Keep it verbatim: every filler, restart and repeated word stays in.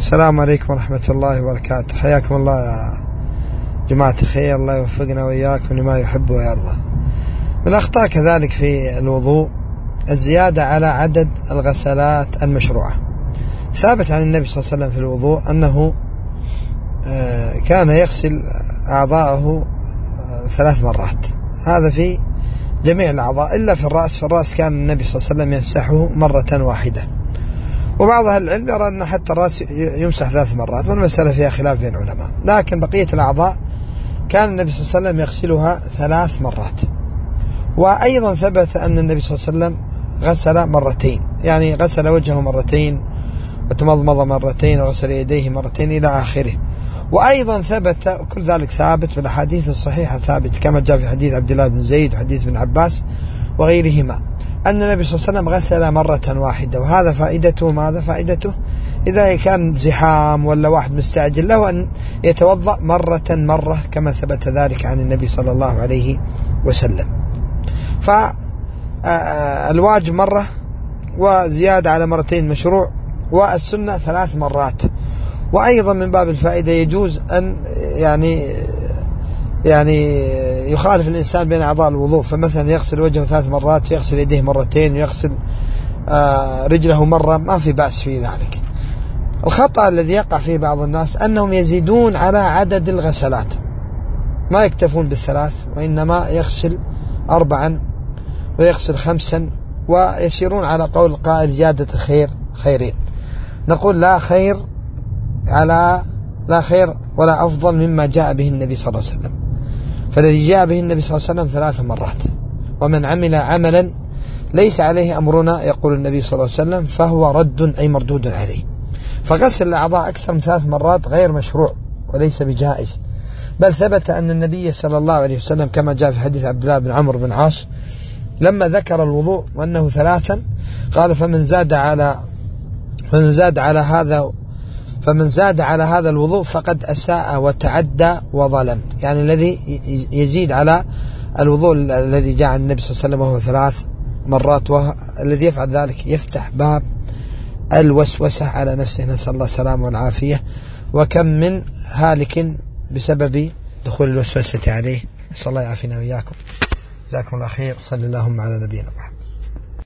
السلام عليكم ورحمة الله وبركاته. حياكم الله يا جماعة الخير، الله يوفقنا وإياكم لما يحب ويرضى. من الأخطاء كذلك في الوضوء الزيادة على عدد الغسلات المشروعة. ثابت عن النبي صلى الله عليه وسلم في الوضوء أنه كان يغسل أعضاءه ثلاث مرات، هذا في جميع الأعضاء إلا في الرأس. في الرأس كان النبي صلى الله عليه وسلم يمسحه مرة واحدة، وبعض أهل العلم يرى أن حتى الرأس يمسح ثلاث مرات، والمسألة فيها خلاف بين العلماء. لكن بقية الأعضاء كان النبي صلى الله عليه وسلم يغسلها ثلاث مرات. وأيضا ثبت أن النبي صلى الله عليه وسلم غسل مرتين، يعني غسل وجهه مرتين وتمضمض مرتين وغسل يديه مرتين إلى آخره. وأيضا ثبت كل ذلك ثابت في الأحاديث الصحيحة، ثابت كما جاء في حديث عبد الله بن زيد وحديث ابن عباس وغيرهما أن النبي صلى الله عليه وسلم غسل مرة واحدة. وهذا فائدته ماذا؟ فائدته إذا كان زحام ولا واحد مستعجل له أن يتوضأ مرة مرة كما ثبت ذلك عن النبي صلى الله عليه وسلم. فالواجب مرة، وزيادة على مرتين مشروع، والسنة ثلاث مرات. وأيضا من باب الفائدة يجوز أن يعني يعني يخالف الإنسان بين أعضاء الوضوء، فمثلا يغسل وجهه ثلاث مرات، يغسل يديه مرتين، ويغسل رجله مرة، ما في بأس في ذلك. الخطأ الذي يقع فيه بعض الناس أنهم يزيدون على عدد الغسلات، ما يكتفون بالثلاث، وإنما يغسل أربعا ويغسل خمسا، ويسيرون على قول القائل زيادة الخير خيرين. نقول لا خير على لا خير ولا أفضل مما جاء به النبي صلى الله عليه وسلم. فالذي جاء به النبي صلى الله عليه وسلم ثلاث مرات، ومن عمل عملا ليس عليه أمرنا يقول النبي صلى الله عليه وسلم فهو رد أي مردود عليه. فغسل الأعضاء أكثر من ثلاث مرات غير مشروع وليس بجائز، بل ثبت أن النبي صلى الله عليه وسلم كما جاء في حديث عبد الله بن عمرو بن عاص لما ذكر الوضوء وأنه ثلاثا قال فمن زاد على فمن زاد على هذا فمن زاد على هذا الوضوء فقد أساء وتعدى وظلم. يعني الذي يزيد على الوضوء الذي جاء عن النبي صلى الله عليه وسلم وهو ثلاث مرات، والذي يفعل ذلك يفتح باب الوسوسة على نفسه، نسأل الله السلامة والعافية. وكم من هالك بسبب دخول الوسوسة عليه، نسأل الله يعافينا وإياكم. جزاكم الله خير. صلى اللهم على نبينا محمد.